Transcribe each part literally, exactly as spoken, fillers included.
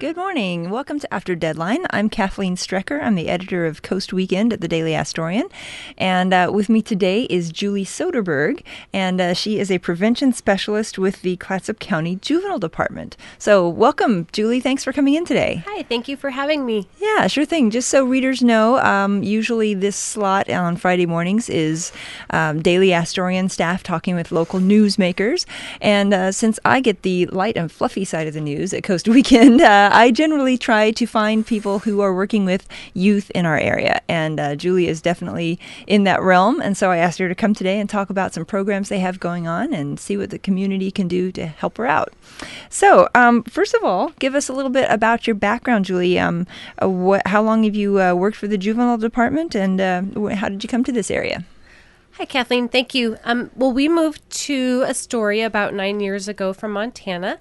Good morning. Welcome to After Deadline. I'm Kathleen Strecker. I'm the editor of Coast Weekend at the Daily Astorian. And uh, with me today is Julie Soderberg, and uh, she is a prevention specialist with the Clatsop County Juvenile Department. So welcome, Julie. Thanks for coming in today. Hi, thank you for having me. Yeah, sure thing. Just so readers know, um, usually this slot on Friday mornings is um, Daily Astorian staff talking with local newsmakers. And uh, since I get the light and fluffy side of the news at Coast Weekend, uh, I generally try to find people who are working with youth in our area. And uh, Julie is definitely in that realm. And so I asked her to come today and talk about some programs they have going on and see what the community can do to help her out. So um, first of all, give us a little bit about your background, Julie. Um, uh, what, how long have you uh, worked for the Juvenile Department, and uh, how did you come to this area? Hi, Kathleen. Thank you. Um, well, we moved to Astoria about nine years ago from Montana.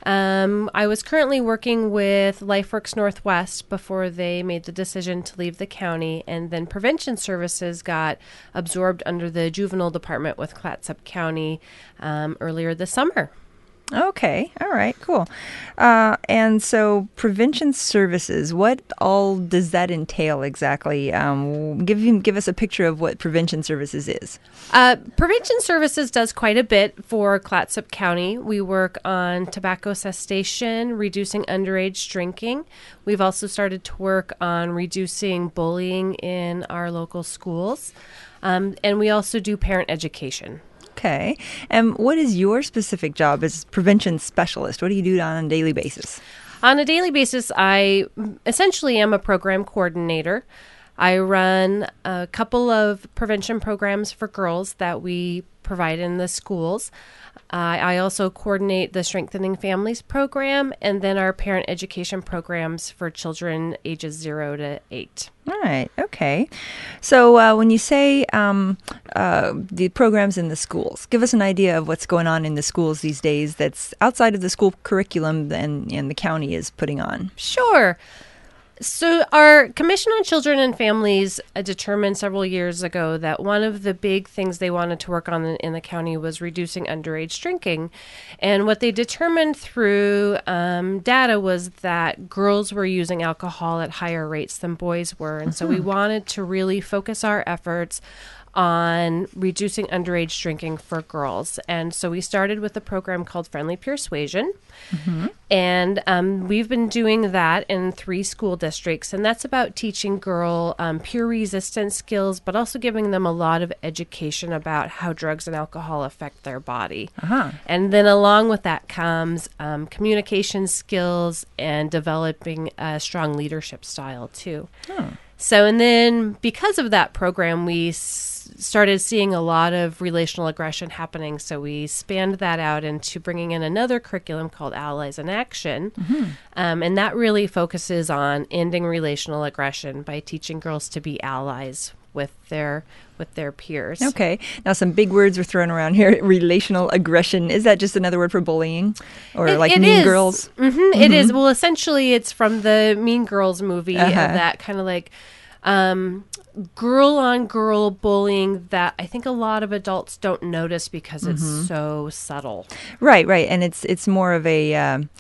Um, I was currently working with LifeWorks Northwest before they made the decision to leave the county, and then Prevention Services got absorbed under the Juvenile Department with Clatsop County um, earlier this summer. Okay. All right. Cool. Uh, and so prevention services, what all does that entail exactly? Um, give you, give us a picture of what prevention services is. Uh, prevention services does quite a bit for Clatsop County. We work on tobacco cessation, reducing underage drinking. We've also started to work on reducing bullying in our local schools. Um, and we also do parent education. Okay. And what is your specific job as prevention specialist? What do you do on a daily basis? On a daily basis, I essentially am a program coordinator. I run a couple of prevention programs for girls that we provide in the schools. Uh, I also coordinate the Strengthening Families program and then our parent education programs for children ages zero to eight. All right. Okay. So uh, when you say um, uh, the programs in the schools, give us an idea of what's going on in the schools these days that's outside of the school curriculum and, and the county is putting on. Sure. So our Commission on Children and Families uh, determined several years ago that one of the big things they wanted to work on in, in the county was reducing underage drinking. And what they determined through um, data was that girls were using alcohol at higher rates than boys were. And so we wanted to really focus our efforts on reducing underage drinking for girls. And so we started with a program called Friendly Persuasion. Mm-hmm. And um, we've been doing that in three school districts. And that's about teaching girl um, peer resistance skills, but also giving them a lot of education about how drugs and alcohol affect their body. Uh-huh. And then along with that comes um, communication skills and developing a strong leadership style too. Oh. So, and then because of that program, we s- started seeing a lot of relational aggression happening. So we spanned that out into bringing in another curriculum called Allies in Action. Mm-hmm. Um, and that really focuses on ending relational aggression by teaching girls to be allies with their with their peers. Okay. Now, some big words were thrown around here. Relational aggression. Is that just another word for bullying? Or it, like it Mean is. Girls? Mm-hmm. Mm-hmm. It is. Well, essentially, it's from the Mean Girls movie. Uh-huh. Uh, that kind of like um, girl-on-girl bullying that I think a lot of adults don't notice because it's mm-hmm. so subtle. Right, right. And it's, it's more of a... Um,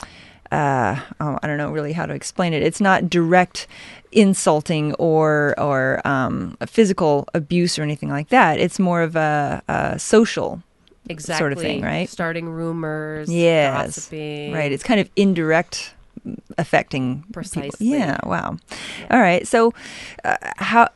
Uh, oh, I don't know really how to explain it. It's not direct insulting or or um, physical abuse or anything like that. It's more of a, a social exactly. sort of thing, right? Starting rumors, yes. gossiping. Right. It's kind of indirect affecting Precisely. people. Yeah, wow. Yeah. All right. So uh, how...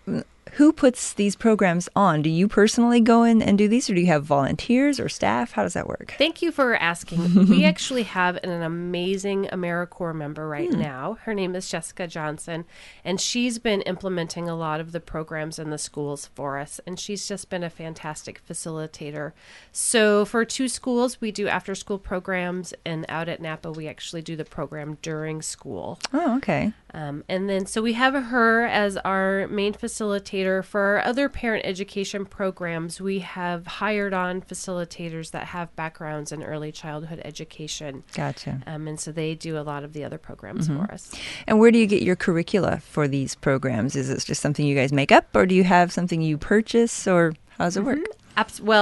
Who puts these programs on? Do you personally go in and do these, or do you have volunteers or staff? How does that work? Thank you for asking. We actually have an amazing AmeriCorps member right hmm. now. Her name is Jessica Johnson, and she's been implementing a lot of the programs in the schools for us, and she's just been a fantastic facilitator. So for two schools, we do after-school programs, and out at Napa, we actually do the program during school. Oh, okay. Um, and then, so we have her as our main facilitator. For our other parent education programs, we have hired on facilitators that have backgrounds in early childhood education. Gotcha. Um, and so they do a lot of the other programs mm-hmm. for us. And where do you get your curricula for these programs? Is it just something you guys make up, or do you have something you purchase, or how does it work? Mm-hmm. Abs- well,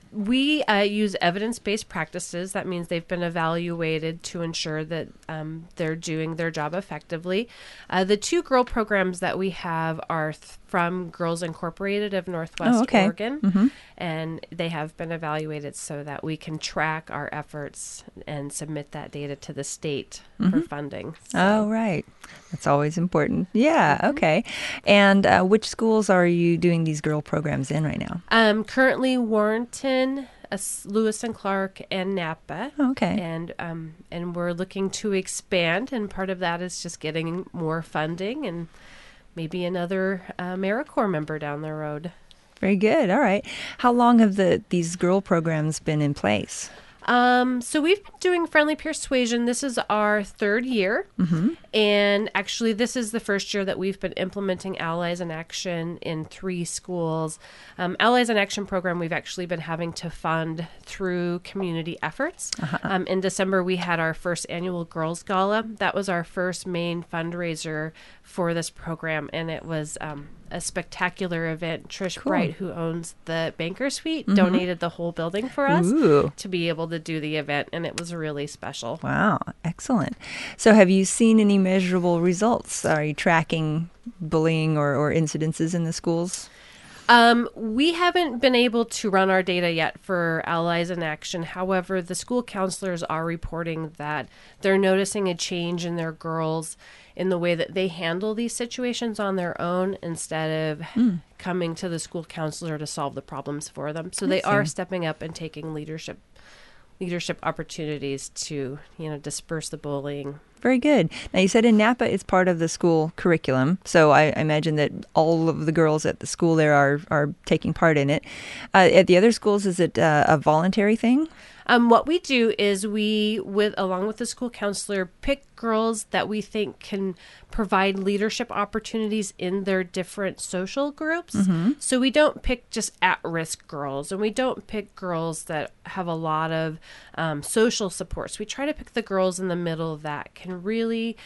We uh, use evidence-based practices. That means they've been evaluated to ensure that um, they're doing their job effectively. Uh, the two girl programs that we have are th- from Girls Incorporated of Northwest Oh, okay. Oregon, Mm-hmm. and they have been evaluated so that we can track our efforts and submit that data to the state for funding. So, Oh, right. That's always important. Yeah, okay. And uh, which schools are you doing these girl programs in right now? um, currently, Warrenton, uh, Lewis and Clark, and Napa. Oh, okay. And um, and we're looking to expand, and part of that is just getting more funding and maybe another uh, AmeriCorps member down the road. Very good. All right. How long have the these girl programs been in place? Um, so we've been doing Friendly Persuasion. This is our third year. Mm-hmm. And actually, this is the first year that we've been implementing Allies in Action in three schools. Um, Allies in Action program we've actually been having to fund through community efforts. Uh-huh. Um, in December, we had our first annual Girls Gala. That was our first main fundraiser for this program, and it was um, a spectacular event. Trish Cool. Bright, who owns the Banker Suite, Mhm. donated the whole building for us Ooh. to be able to do the event, and it was really special. Wow. Excellent. So have you seen any measurable results? Are you tracking bullying or, or incidences in the schools? Um, we haven't been able to run our data yet for Allies in Action. However, the school counselors are reporting that they're noticing a change in their girls in the way that they handle these situations on their own instead of Mm. coming to the school counselor to solve the problems for them. So I they are see. stepping up and taking leadership leadership opportunities to, you know, disperse the bullying. Very good. Now, you said in Napa it's part of the school curriculum, so I, I imagine that all of the girls at the school there are, are taking part in it. Uh, at the other schools, is it uh, a voluntary thing? Um, what we do is we, with along with the school counselor, pick girls that we think can provide leadership opportunities in their different social groups. Mm-hmm. So we don't pick just at-risk girls, and we don't pick girls that have a lot of um, social supports. We try to pick the girls in the middle that can really,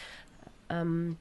um,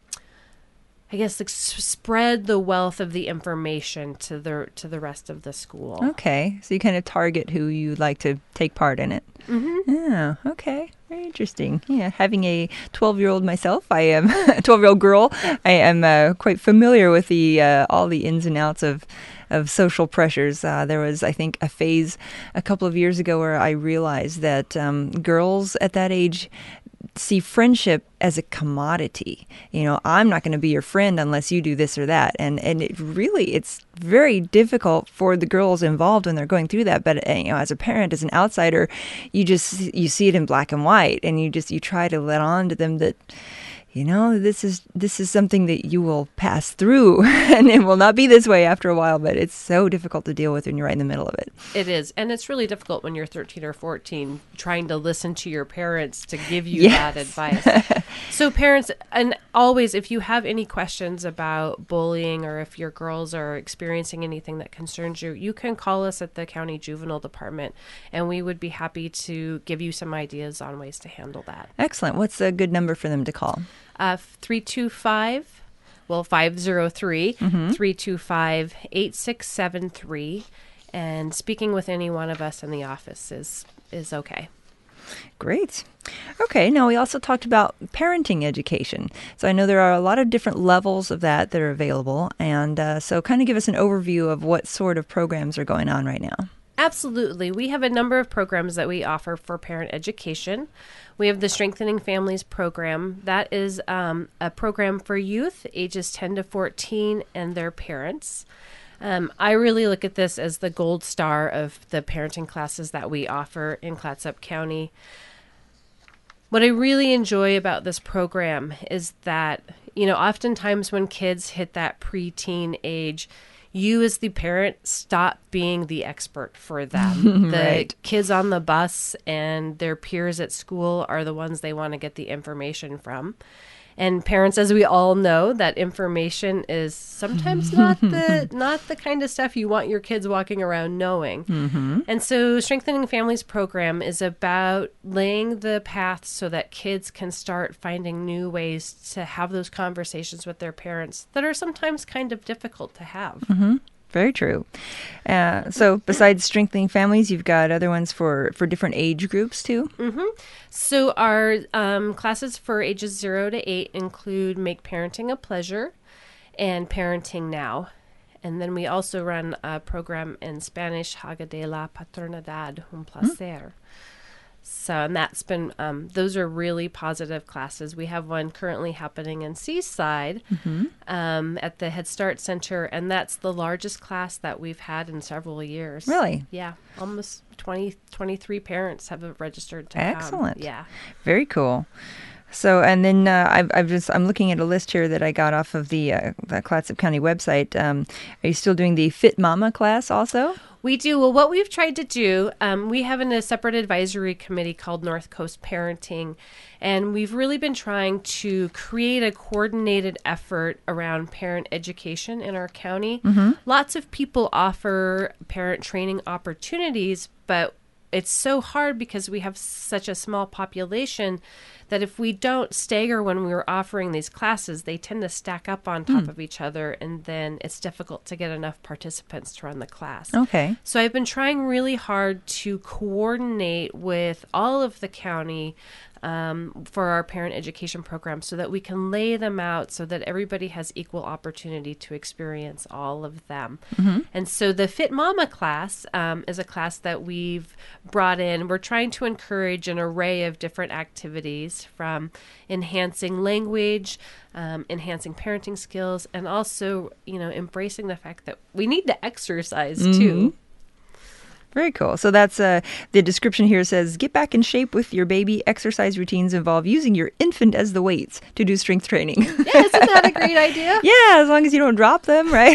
I guess, like, s- spread the wealth of the information to the to the rest of the school. Okay, so you kind of target who you'd like to take part in it. Mm-hmm. Oh, okay. Very interesting. Yeah, having a twelve-year-old myself, I am a twelve-year-old girl. I am uh, quite familiar with the uh, all the ins and outs of of social pressures. Uh, there was, I think, a phase a couple of years ago where I realized that um, girls at that age see friendship as a commodity. You know, I'm not going to be your friend unless you do this or that. And and it really, it's very difficult for the girls involved when they're going through that. But, uh, you know, as a parent, as an outsider, you just, you see it in black and white, and you just, you try to let on to them that, you know, this is this is something that you will pass through, and it will not be this way after a while, but it's so difficult to deal with when you're right in the middle of it. It is. And it's really difficult when you're thirteen or fourteen trying to listen to your parents to give you Yes. that advice. So parents, and always, if you have any questions about bullying or if your girls are experiencing anything that concerns you, you can call us at the county juvenile department, and we would be happy to give you some ideas on ways to handle that. Excellent. What's a good number for them to call? Uh, three two five, well, five oh three, Mhm. three two five, eight six seven three. And speaking with any one of us in the office is, is okay. Great. Okay, now we also talked about parenting education. So I know there are a lot of different levels of that that are available. And uh, so kind of give us an overview of what sort of programs are going on right now. Absolutely. We have a number of programs that we offer for parent education. We have the Strengthening Families program. That is um, a program for youth ages ten to fourteen and their parents. Um, I really look at this as the gold star of the parenting classes that we offer in Clatsop County. What I really enjoy about this program is that, you know, oftentimes when kids hit that preteen age, you as the parent stop being the expert for them. The Right. kids on the bus and their peers at school are the ones they want to get the information from. And parents, as we all know, that information is sometimes not the not the kind of stuff you want your kids walking around knowing. Mm-hmm. And so Strengthening Families program is about laying the path so that kids can start finding new ways to have those conversations with their parents that are sometimes kind of difficult to have. Mm-hmm. Very true. Uh, so besides strengthening families, you've got other ones for, for different age groups too? Mm-hmm. So our um, classes for ages zero to eight include Make Parenting a Pleasure and Parenting Now. And then we also run a program in Spanish, Haga de la Paternidad, Un Placer. Mm. So, and that's been, um, those are really positive classes. We have one currently happening in Seaside mm-hmm. um, at the Head Start Center, and that's the largest class that we've had in several years. Really? Yeah. Almost twenty, twenty-three parents have registered to Excellent. come. Yeah. Very cool. So, and then uh, I've, I've just, I'm looking at a list here that I got off of the, uh, the Clatsop County website. Um, are you still doing the Fit Mama class also? We do. Well, what we've tried to do, um, we have in a separate advisory committee called North Coast Parenting, and we've really been trying to create a coordinated effort around parent education in our county. Mm-hmm. Lots of people offer parent training opportunities, but it's so hard because we have such a small population that if we don't stagger when we were offering these classes, they tend to stack up on top mm. of each other, and then it's difficult to get enough participants to run the class. Okay. So I've been trying really hard to coordinate with all of the county um, for our parent education program so that we can lay them out so that everybody has equal opportunity to experience all of them. Mm-hmm. And so the Fit Mama class um, is a class that we've brought in. We're trying to encourage an array of different activities, from enhancing language, um, enhancing parenting skills, and also, you know, embracing the fact that we need to exercise mm-hmm. too. Very cool. So that's uh, the description here says, get back in shape with your baby. Exercise routines involve using your infant as the weights to do strength training. Yeah, isn't that a great idea? Yeah, as long as you don't drop them, right?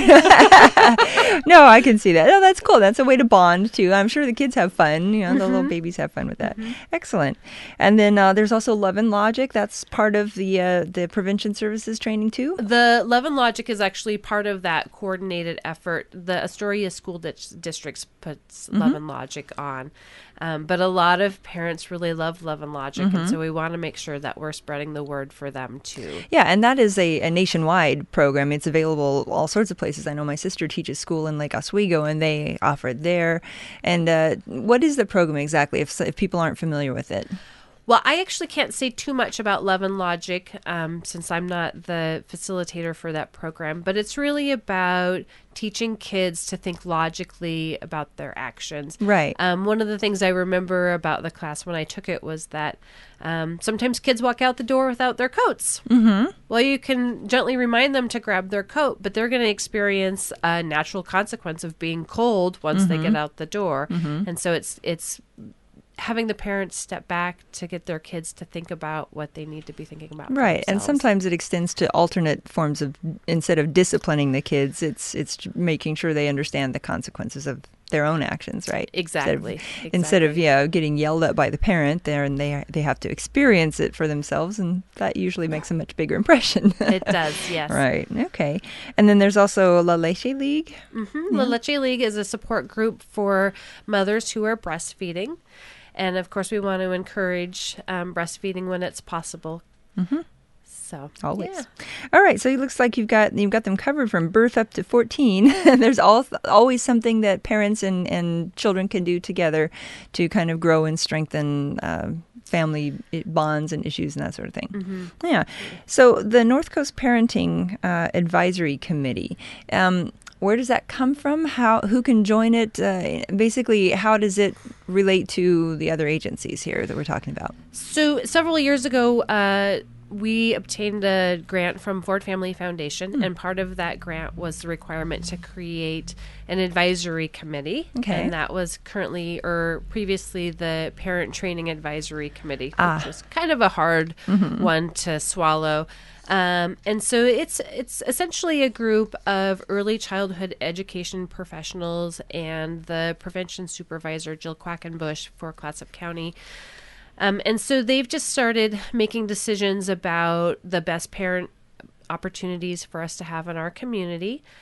No, I can see that. Oh, that's cool. That's a way to bond, too. I'm sure the kids have fun. You know, mm-hmm. the little babies have fun with that. Mm-hmm. Excellent. And then uh, there's also Love and Logic. That's part of the uh, the prevention services training, too? The Love and Logic is actually part of that coordinated effort. The Astoria School Di- Districts puts mm-hmm. Love and Logic on. Um, but a lot of parents really love Love and Logic, mm-hmm. and so we want to make sure that we're spreading the word for them, too. Yeah, and that is a, a nationwide program. It's available all sorts of places. I know my sister teaches school in Lake Oswego, and they offer it there. And uh, what is the program exactly, if if people aren't familiar with it? Well, I actually can't say too much about Love and Logic um, since I'm not the facilitator for that program, but it's really about teaching kids to think logically about their actions. Right. Um, one of the things I remember about the class when I took it was that um, sometimes kids walk out the door without their coats. Mm-hmm. Well, you can gently remind them to grab their coat, but they're going to experience a natural consequence of being cold once mm-hmm. they get out the door. Mm-hmm. And so it's it's... having the parents step back to get their kids to think about what they need to be thinking about. Right. And sometimes it extends to alternate forms of, instead of disciplining the kids, it's it's making sure they understand the consequences of their own actions, right? Exactly. Instead of, exactly. Instead of yeah, getting yelled at by the parent there, and they they have to experience it for themselves, and that usually makes a much bigger impression. It does, yes. Right. Okay. And then there's also La Leche League. Mm-hmm. Yeah. La Leche League is a support group for mothers who are breastfeeding. And, of course, we want to encourage um, breastfeeding when it's possible. Mm-hmm. So, always. Yeah. All right. So it looks like you've got you've got them covered from birth up to fourteen. There's all, always something that parents and, and children can do together to kind of grow and strengthen uh, family bonds and issues and that sort of thing. Mm-hmm. Yeah. So the North Coast Parenting uh, Advisory Committee, um, where does that come from? How, who can join it? Uh, basically, how does it relate to the other agencies here that we're talking about? So several years ago, uh, we obtained a grant from Ford Family Foundation, mm. and part of that grant was the requirement to create an advisory committee. Okay. And that was currently, or previously, the Parent Training Advisory Committee, which ah. was kind of a hard mm-hmm. one to swallow. Um, and so it's it's essentially a group of early childhood education professionals and the prevention supervisor, Jill Quackenbush, for Clatsop County. Um, and so they've just started making decisions about the best parent opportunities for us to have in our community.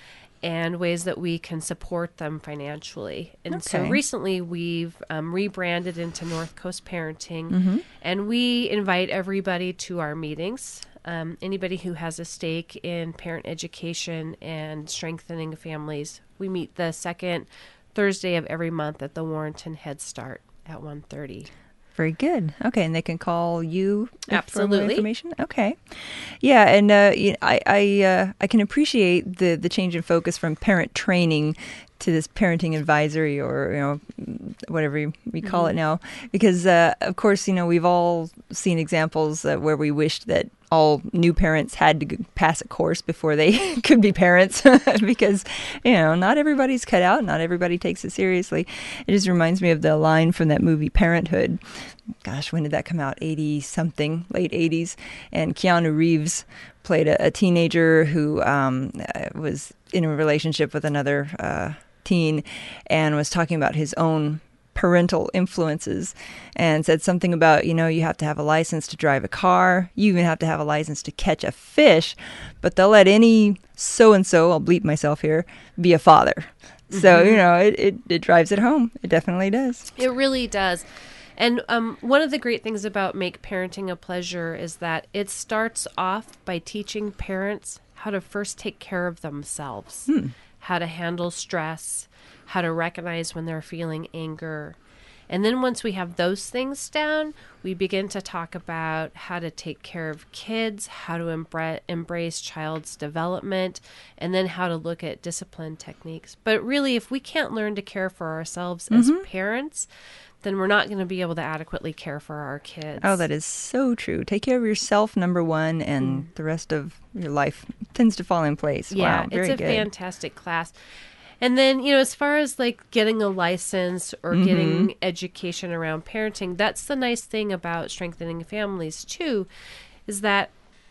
and ways that we can support them financially. And so Okay. recently we've um, rebranded into North Coast Parenting, Mm-hmm. and we invite everybody to our meetings. Um, anybody who has a stake in parent education and strengthening families. We meet the second Thursday of every month at the Warrenton Head Start at one thirty. Very good. Okay, and they can call you if- for more Absolutely. information. Okay, yeah, and uh, y- I I, uh, I can appreciate the the change in focus from parent training to this parenting advisory, or you know whatever we call it now, because uh, of course you know we've all seen examples uh, where we wished that all new parents had to g- pass a course before they could be parents because you know not everybody's cut out, not everybody takes it seriously. It just reminds me of the line from that movie Parenthood. Gosh, when did that come out? eighty something, late eighties, and Keanu Reeves played a, a teenager who um, uh, was in a relationship with another uh, teen and was talking about his own parental influences and said something about, you know, you have to have a license to drive a car. You even have to have a license to catch a fish, but they'll let any so-and-so, I'll bleep myself here, be a father. Mm-hmm. So, you know, it, it, it drives it home. It definitely does. It really does. And um, one of the great things about Make Parenting a Pleasure is that it starts off by teaching parents how to first take care of themselves, hmm. how to handle stress, how to recognize when they're feeling anger. And then once we have those things down, we begin to talk about how to take care of kids, how to embra- embrace child's development, and then how to look at discipline techniques. But really, if we can't learn to care for ourselves mm-hmm. as parents, then we're not going to be able to adequately care for our kids. Oh, that is so true. Take care of yourself, number one, and mm. the rest of your life tends to fall in place. Yeah, wow, very it's a good. fantastic class. And then, you know, as far as like getting a license or mm-hmm. getting education around parenting, that's the nice thing about strengthening families too, is that,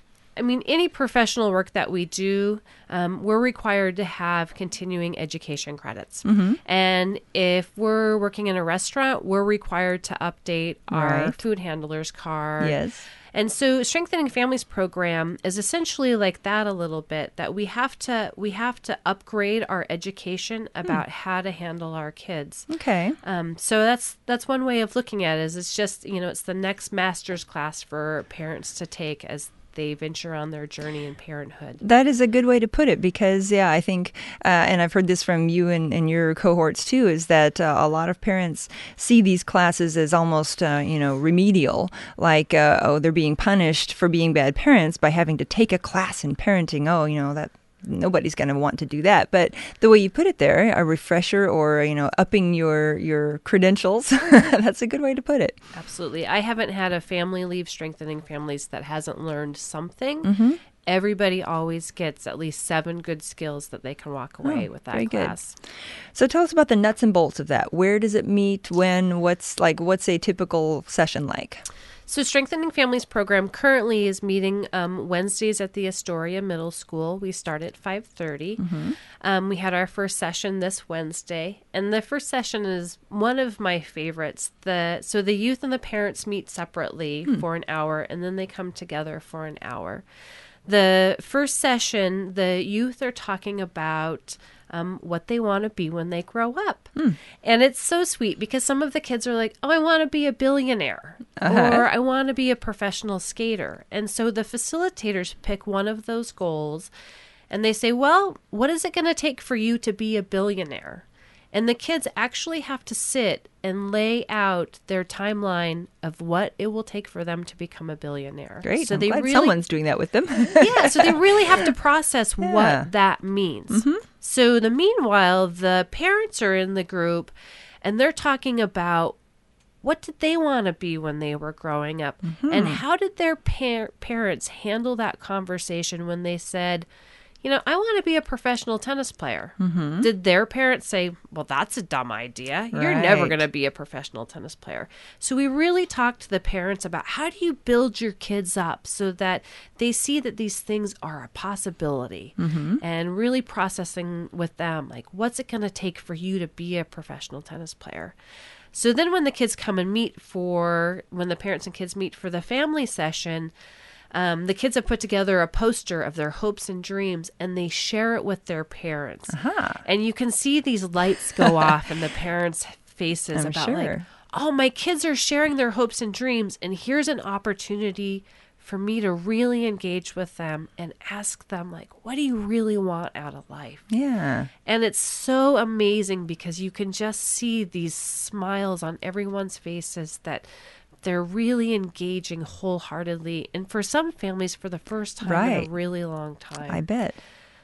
I mean, any professional work that we do, um, we're required to have continuing education credits. Mm-hmm. And if we're working in a restaurant, we're required to update our right. food handler's card. Yes. And so Strengthening Families program is essentially like that a little bit, that we have to we have to upgrade our education about hmm. how to handle our kids. Okay. Um, so that's that's one way of looking at it, is it's just, you know, it's the next master's class for parents to take as they venture on their journey in parenthood. That is a good way to put it, because, yeah, I think, uh, and I've heard this from you and, and your cohorts too, is that uh, a lot of parents see these classes as almost, uh, you know, remedial, like, uh, oh, they're being punished for being bad parents by having to take a class in parenting. Oh, you know, that nobody's going to want to do that. But the way you put it there, a refresher or, you know, upping your, your credentials, that's a good way to put it. Absolutely. I haven't had a family leave Strengthening Families that hasn't learned something. Mm-hmm. Everybody always gets at least seven good skills that they can walk away oh, with that very class. Good. So tell us about the nuts and bolts of that. Where does it meet? When? What's like? What's a typical session like? So Strengthening Families program currently is meeting um, Wednesdays at the Astoria Middle School. We start at five thirty. Mm-hmm. Um, we had our first session this Wednesday, and the first session is one of my favorites. The So the youth and the parents meet separately hmm. for an hour, and then they come together for an hour. The first session, the youth are talking about um, what they want to be when they grow up. Mm. And it's so sweet because some of the kids are like, oh, I want to be a billionaire, uh-huh. or I want to be a professional skater. And so the facilitators pick one of those goals and they say, well, what is it going to take for you to be a billionaire? And the kids actually have to sit and lay out their timeline of what it will take for them to become a billionaire. Great. So I'm they glad really, someone's doing that with them. yeah, so they really have to process yeah. what that means. Mm-hmm. So the meanwhile, the parents are in the group and they're talking about what did they want to be when they were growing up? Mm-hmm. And how did their par- parents handle that conversation when they said, you know, I want to be a professional tennis player. Mm-hmm. Did their parents say, well, that's a dumb idea. You're right. never going to be a professional tennis player. So we really talked to the parents about how do you build your kids up so that they see that these things are a possibility, mm-hmm. and really processing with them, like, what's it going to take for you to be a professional tennis player? So then when the kids come and meet for, when the parents and kids meet for the family session, Um, the kids have put together a poster of their hopes and dreams, and they share it with their parents. Uh-huh. And you can see these lights go off in the parents' faces I'm about sure. like, oh, my kids are sharing their hopes and dreams, and here's an opportunity for me to really engage with them and ask them, like, what do you really want out of life? Yeah. And it's so amazing because you can just see these smiles on everyone's faces that they're really engaging wholeheartedly. And for some families, for the first time Right. in a really long time. I bet.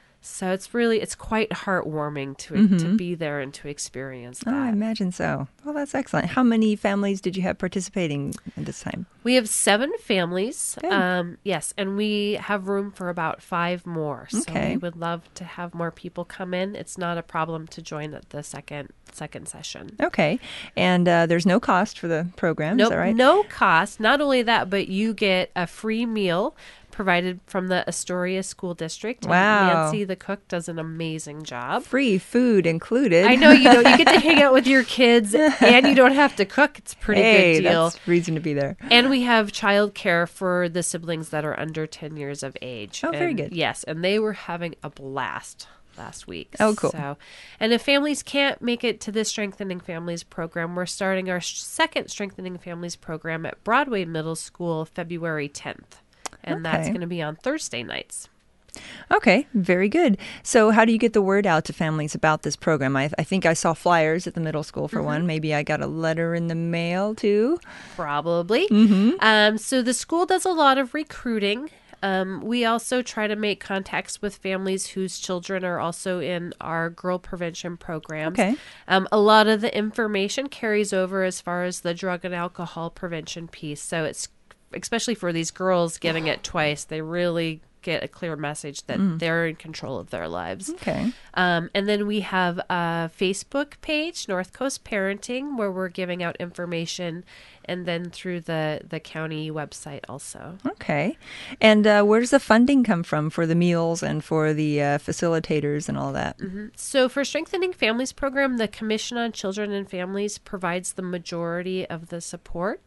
So it's really, it's quite heartwarming to Mm-hmm. to be there and to experience that. Oh, I imagine so. Well, that's excellent. How many families did you have participating at this time? We have seven families. Good. Um, yes, and we have room for about five more. So Okay. we would love to have more people come in. It's not a problem to join at the second second session. Okay. And uh, there's no cost for the program, Nope, is that right? no cost. Not only that, but you get a free meal provided from the Astoria School District. And Wow. Nancy, the cook, does an amazing job. Free food included. I know you don't. You get to hang out with your kids, and you don't have to cook. It's a pretty Hey, good deal. that's reason to be there. And we have childcare for the siblings that are under ten years of age. Oh, very And good. Yes, and they were having a blast last week. Oh, cool. So, and if families can't make it to this Strengthening Families program, we're starting our sh- second Strengthening Families program at Broadway Middle School February tenth. And that's Okay. going to be on Thursday nights. Okay, very good. So how do you get the word out to families about this program? I, I think I saw flyers at the middle school for Mm-hmm. one. Maybe I got a letter in the mail too. Probably. Mm-hmm. Um, so the school does a lot of recruiting. Um, we also try to make contacts with families whose children are also in our girl prevention programs. Okay. Um, a lot of the information carries over as far as the drug and alcohol prevention piece. So it's especially for these girls getting it twice, they really get a clear message that they're in control of their lives. Okay. Um, and then we have a Facebook page, North Coast Parenting, where we're giving out information, and then through the, the county website also. Okay. And uh, where does the funding come from for the meals and for the uh, facilitators and all that? So for Strengthening Families program, the Commission on Children and Families provides the majority of the support.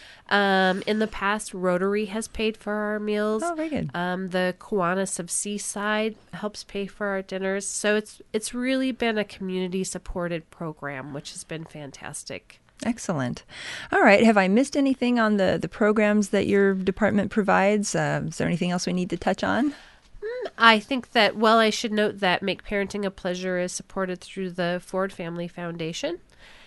Um, in the past, Rotary has paid for our meals. Oh, very good. Um, the Kiwanis of Seaside helps pay for our dinners. So it's it's really been a community supported program, which has been fantastic. Excellent. All right. Have I missed anything on the, the programs that your department provides? Uh, is there anything else we need to touch on? I think that, well, I should note that Make Parenting a Pleasure is supported through the Ford Family Foundation,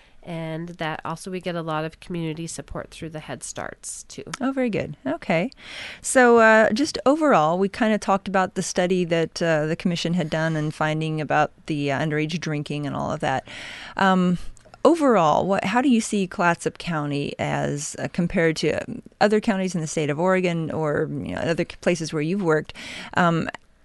and that also we get a lot of community support through the Head Starts, too. Oh, very good. Okay. So uh, just overall, we kind of talked about the study that uh, the commission had done and finding about the uh, underage drinking and all of that. Um, overall, what, how do you see Clatsop County as uh, compared to other counties in the state of Oregon or you know, other places where you've worked? Um,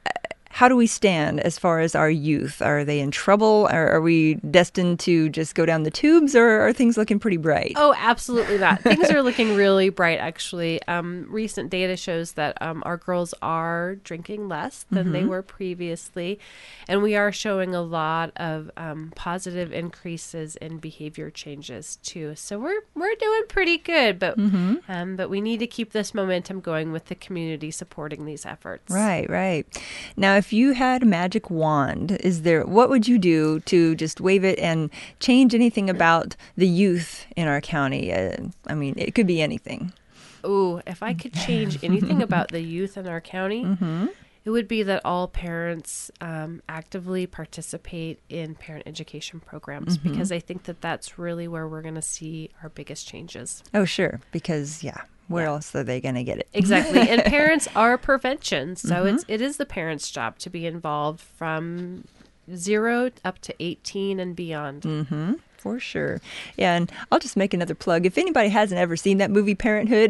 How do we stand as far as our youth? Are they in trouble? Are, are we destined to just go down the tubes, or are things looking pretty bright? Oh, absolutely not. Things are looking really bright, actually. Um, recent data shows that um, our girls are drinking less than they were previously, and we are showing a lot of um, positive increases in behavior changes too. So we're we're doing pretty good, but um, but we need to keep this momentum going with the community supporting these efforts. Right, right. Now, if you had a magic wand, is there what would you do to just wave it and change anything about the youth in our county? Uh, I mean, it could be anything. Ooh, if I could change anything about the youth in our county, it would be that all parents um, actively participate in parent education programs, because I think that that's really where we're going to see our biggest changes. Oh, sure, because yeah, where Yeah. else are they going to get it? Exactly. And parents are prevention. So it's it is the parents' job to be involved from zero up to eighteen and beyond. Mm-hmm. For sure. Yeah, and I'll just make another plug. If anybody hasn't ever seen that movie Parenthood,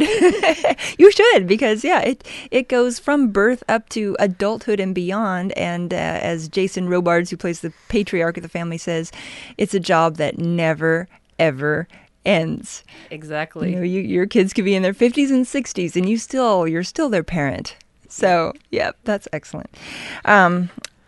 you should, because, yeah, it it goes from birth up to adulthood and beyond. And uh, as Jason Robards, who plays the patriarch of the family, says, it's a job that never, ever ends. Exactly. You know, you, your kids could be in their fifties and sixties, and you still, you're still their parent. So, yeah, that's excellent. Um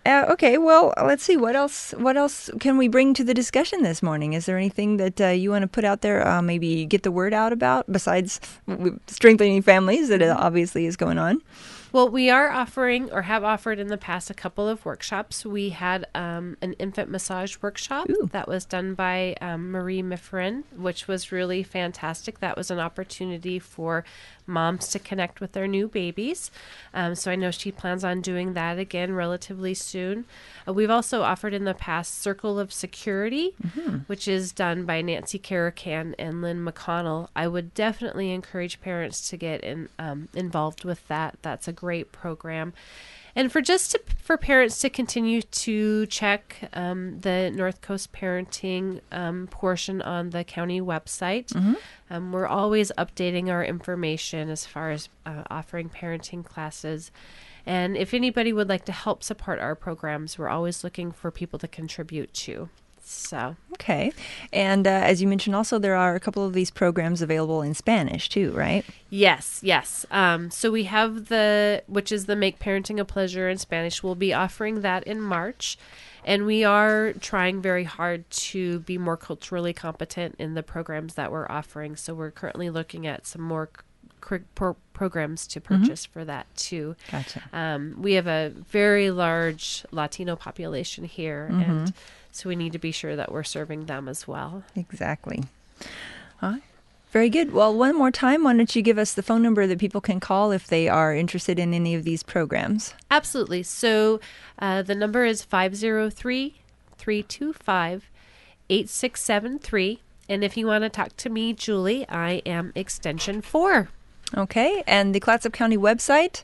Uh, okay, well, let's see. What else What else can we bring to the discussion this morning? Is there anything that uh, you want to put out there, uh, maybe get the word out about, besides strengthening families that mm-hmm. obviously is going on? Well, we are offering, or have offered in the past, a couple of workshops. We had um, an infant massage workshop Ooh. that was done by um, Marie Mifrin, which was really fantastic. That was an opportunity for moms to connect with their new babies. Um, so I know she plans on doing that again relatively soon. Uh, we've also offered in the past Circle of Security, mm-hmm. which is done by Nancy Caracan and Lynn McConnell. I would definitely encourage parents to get in, um, involved with that. That's a great program. And for just to, for parents to continue to check um, the North Coast Parenting um, portion on the county website. Mm-hmm. Um, we're always updating our information as far as uh, offering parenting classes. And if anybody would like to help support our programs, we're always looking for people to contribute to. So okay. And uh, as you mentioned, also there are a couple of these programs available in Spanish too, right? Yes, yes. Um, so we have the, which is the Make Parenting a Pleasure in Spanish. We'll be offering that in March. And we are trying very hard to be more culturally competent in the programs that we're offering. So we're currently looking at some more cr- pro- programs to purchase mm-hmm. for that too. Gotcha. Um, we have a very large Latino population here, mm-hmm. and so we need to be sure that we're serving them as well. Exactly. All right. Very good. Well, one more time, why don't you give us the phone number that people can call if they are interested in any of these programs? Absolutely. So uh, the number is five oh three, three two five, eight six seven three. And if you want to talk to me, Julie, I am extension four. Okay. And the Clatsop County website?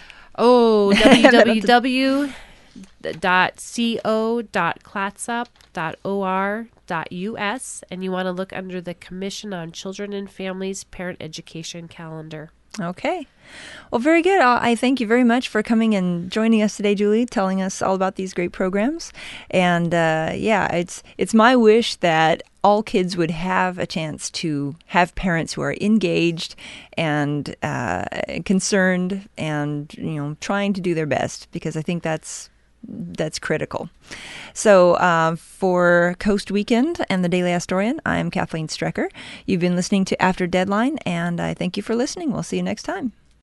Oh, w w w dot co dot clatsop dot o r dot u s, and you want to look under the Commission on Children and Families Parent Education Calendar. Okay. Well, very good. I thank you very much for coming and joining us today, Julie, telling us all about these great programs. And uh, yeah, it's it's my wish that all kids would have a chance to have parents who are engaged and uh, concerned and, you know, trying to do their best, because I think that's That's critical. So uh, for Coast Weekend and the Daily Astorian, I'm Kathleen Strecker. You've been listening to After Deadline, and I thank you for listening. We'll see you next time.